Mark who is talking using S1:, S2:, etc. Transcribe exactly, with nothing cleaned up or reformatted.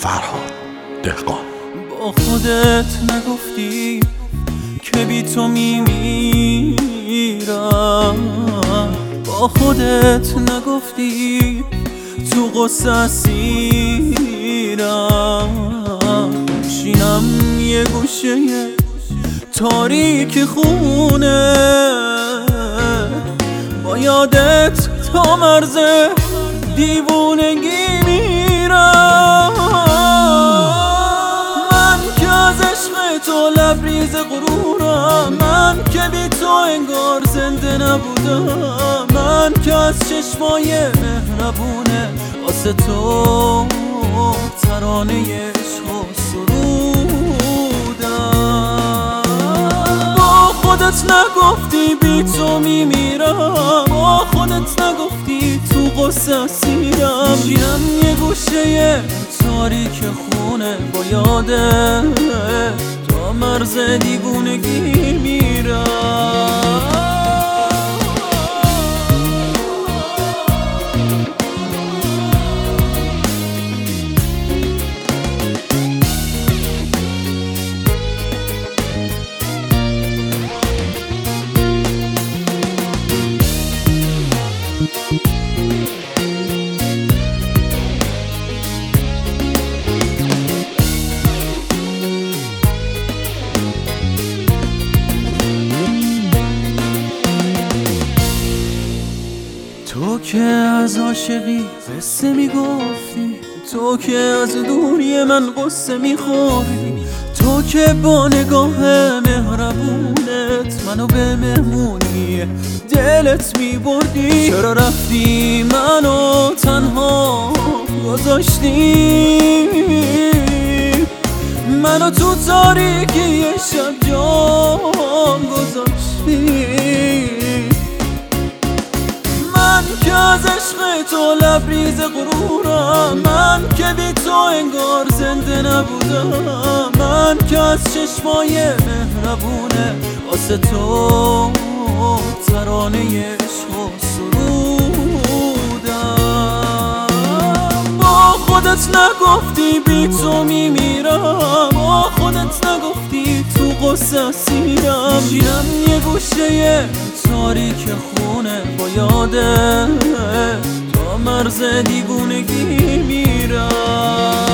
S1: فرهاد دهقان.
S2: با خودت نگفتی که بی تو میمیرم، با خودت نگفتی تو غصه اسیرم. شینم یه گوشه تاریک خونه با یادت تا مرز دیوونگی میرم. من که از عشق تو لبریز غرورم، من که بی تو انگار زنده نبودم، من که از چشمای مهربونه واسه تو ترانه عشق و سرودم. با خودت نگفتی بی تو میمیرم، با خودت نگفتی تو غصه اسیرم. شینم یه گوشه تاریک خونه با یادت تا مرز دیوونگی میرم. تو که از عاشقی قصه میگفتی، تو که از دوری من قصه میخوردی، تو که با نگاه مهربونت منو به مهمونی دلت میبردی. چرا رفتی منو تنها گذاشتی، منو تو تاریکی شب جام گذاشتی. من که از عشق تو لبریز غرورم، من که بی تو انگار زنده نبودم، من که از چشمای مهربونه واسه تو ترانه عشق و سرودم. با خودت نگفتی بی تو میمیرم، با خودت نگفتی تو غصه اسیرم. شینم یه گوشه تاریک خونه با یادت تا مرز دیوونگی میرم.